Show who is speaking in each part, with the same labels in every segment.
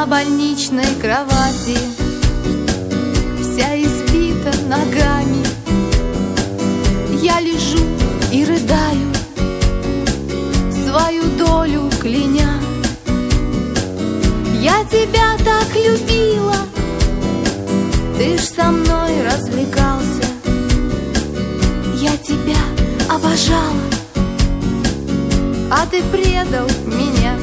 Speaker 1: На больничной кровати, вся избита ногами, я лежу и рыдаю, свою долю кляня. Я тебя так любила, ты ж со мной развлекался. Я тебя обожала, а ты предал меня.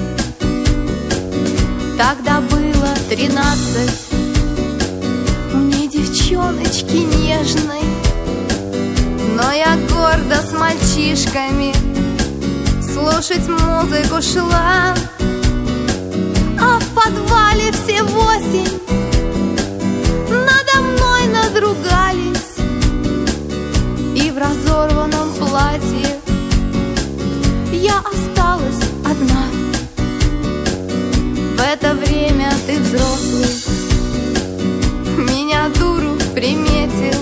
Speaker 1: Тогда было 13, мне девчоночки нежной, но я гордо с мальчишками слушать музыку шла. А в подвале все 8 надо мной надругались, и в разорванном платье я осталась одна. В это время ты взрослый, меня дуру приметил.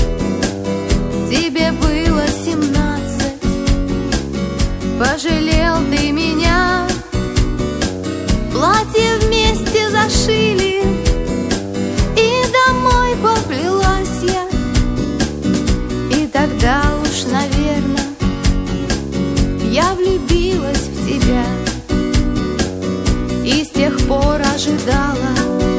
Speaker 1: Тебе было 17, пожалел ты меня. Платье вместе зашили, и домой поплелась я. И тогда уж, наверное, я влюбилась в тебя. И с тех пор ожидала,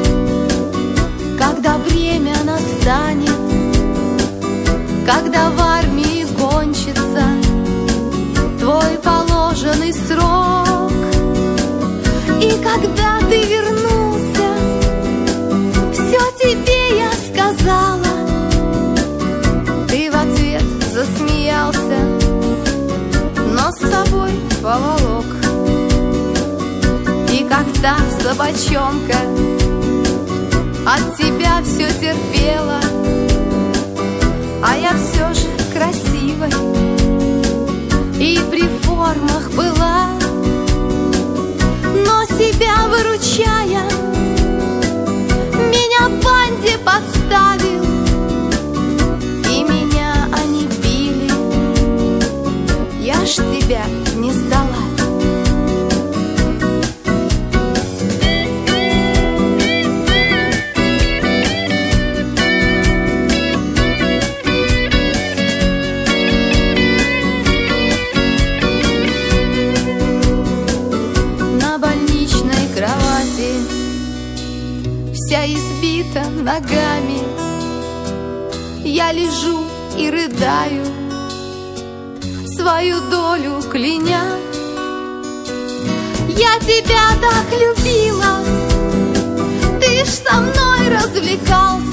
Speaker 1: когда время настанет, когда в армии кончится твой положенный срок. И когда ты вернулся, все тебе я сказала. Ты в ответ засмеялся, но с собой поволок. И как та собачонка от тебя все терпела, а я все же красивой и при формах была. Но себя выручая, меня банде подставил, и меня они били. Я ж тебя не сдала. Вся избита ногами, я лежу и рыдаю, свою долю кляня. Я тебя так любила, ты ж со мной развлекался.